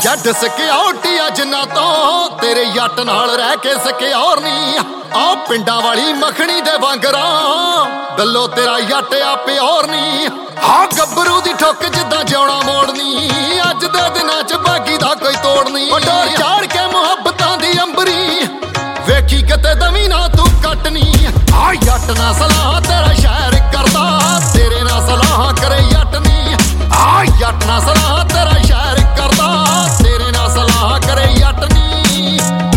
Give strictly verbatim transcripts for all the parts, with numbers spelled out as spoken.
ਜੱਟ ਸਿਕਿਉਰਟੀ ਅੱਜ ਨਾ ਤੋਂ ਤੇਰੇ ਜੱਟ ਨਾਲ ਰਹਿ ਕੇ ਸਿਕਿਉਰ ਨਹੀਂ ਆ ਪਿੰਡਾਂ ਵਾਲੀ ਮੱਖਣੀ ਦੇ ਵਾਂਗਰਾਂ ਗੱਲੋਂ ਤੇਰਾ ਜੱਟ ਆ ਪਿਓਰ ਨਹੀਂ ਆ ਗੱਭਰੂ ਦੀ ਠੁੱਕ ਜਿੱਦਾਂ ਜਿਉਣਾ ਮੋੜਨੀ ਅੱਜ ਦੇ ਦਿਨਾਂ ਚ ਬਾਗੀ ਦਾ ਕੋਈ ਤੋੜ ਨਹੀਂ ਡੋਰ ਚਾੜ ਕੇ ਮੁਹੱਬਤਾਂ ਦੀ ਅੰਬਰੀ ਵੇਖੀ ਕਿਤੇ ਦਵੀ ਨਾ ਤੂੰ ਕੱਟਨੀ ਆ ਜੱਟ ਨਾ ਸਲਾਹ ਤੇਰਾ ਸ਼ਹਿਰ ਕਰਦਾ ਤੇਰੇ ਨਾਲ ਸਲਾਹ ਕਰੇ ਜੱਟ ਨਹੀਂ ਆ ਜੱਟ ਨਾ ਸਲਾਹ ਤੇਰਾ ਸ਼ਹਿਰ ਕਰਦਾ ਤੇਰੇ ਨਾਲ ਸਲਾਹ ਕਰੇ ਜੱਟ ਨਹੀਂ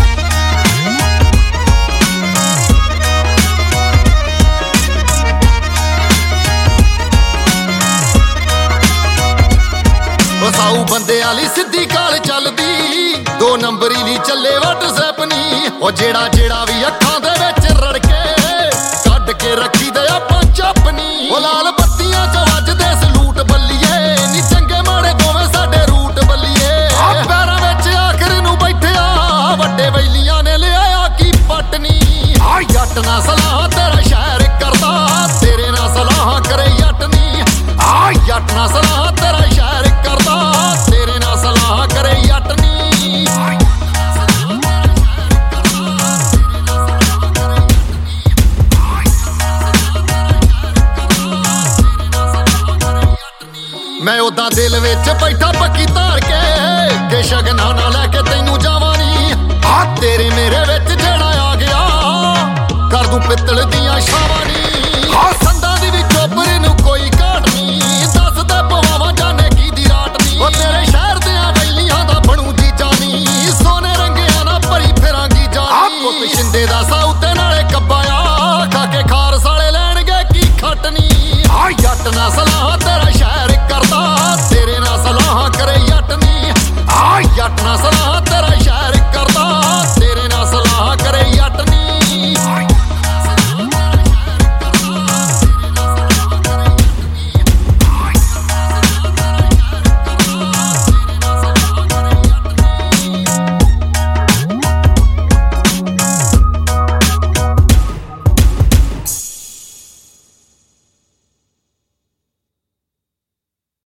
ਵਸਾਊ ਬੰਦਿਆਂ ਲਈ ਸਿੱਧੀ ਕਾਲ ਚੱਲਦੀ ਦੋ ਨੰਬਰੀ ਲਈ ਚੱਲੇ WhatsApp ਨਹੀਂ ਉਹ ਜਿਹੜਾ ਜਿਹੜਾ ਵੀ ਅੱਖਾਂ ਦੇ ਵਿੱਚ ਰੜਕੇ ਕੱਢ ਕੇ ਰੱਖੀ ਦੇ ਆਪਾਂ ਚੱਪਨੀ ਉਹ ਲਾਲ ਬੱਤੀਆਂ ਚ ਵੱਜਦੇ ਸਲੂਟ ਬੱਲੀਏ ਨੀ ਚੰਗੇ ਮਾੜੇ ਦੋਵੇਂ ਸਾਡੇ ਰੂਟ ਬੱਲੀਏ ਆ ਪੈਰਾਂ ਵਿੱਚ ਆਖਰ ਨੂੰ ਬੈਠਿਆ ਵੱਡੇ ਵੈਲੀਆਂ ਨੇ ਲਿਆਇਆ ਕੀ ਪਟਨੀ ਆ ਜੱਟ ਨਾ ਸਲਾਹ ਤੇਰਾ ਸ਼ਹਿਰ ਕਰਦਾ ਤੇਰੇ ਨਾਲ ਸਲਾਹ ਕਰੇ ਜੱਟ ਨਹੀਂ ਆ ਜੱਟ ਨਾ ਸਲਾਹ ਤੇਰਾ ਸ਼ਹਿਰ ਕਰਦਾ ਤੇਰੇ ਨਾਲ ਸਲਾਹ ਕਰੇ ਜੱਟ ਨਹੀਂ ਮੈਂ ਉਦਾਂ ਦਿਲ ਵਿੱਚ ਬੈਠਾ ਪੱਕੀ ਧਾਰ ਕੇ ਕਿ ਸ਼ਗਨਾਂ ਨਾ ਲੈ ਕੇ ਤੈਨੂੰ ਜਾਵਾਂ ਨੀ ਆ ਤੇਰੇ ਮੇਰੇ ਵਿੱਚ ਜਿਹੜਾ ਆ ਗਿਆ ਕਰ ਦੂੰ ਪਿੱਤਲ ਦੀਆਂ ਛਾਵਾਂ ਨੀ ਆ ਸੰਦਾਂ ਦੀ ਵੀ ਚੋਪਰ ਨੂੰ ਕੋਈ ਘਾਟ ਨੀ ਦੱਸਦਾ ਪਵਾਵਾਂ ਜਾਣੇ ਕੀ ਦੀ ਰਾਟ ਨੀ ਉਹ ਤੇਰੇ ਸ਼ਹਿਰ ਦਿਆਂ ਵੈਲੀਆਂ ਦਾ ਬਣੂ ਜੀ ਜਾਨੀ ਸੋਨੇ ਰੰਗਿਆਂ ਨਾਲ ਭਰੀ ਫਿਰਾਂਗੀ ਜਾਨੀ ਪੁੱਤ ਸ਼ਿੰਦੇ ਦਾ ਸਾਊ ਤੇ ਨਾਲੇ ਕੱਬਾ ਆ ਖਾ ਕੇ ਖਾਰਸ ਵਾਲੇ ਲੈਣਗੇ ਕੀ ਖਟਨੀ ਆ ਜੱਟ ਨਾ ਸਲਾਹ ਤੇਰਾ ਸ਼ਹਿਰ ਕਰਦਾ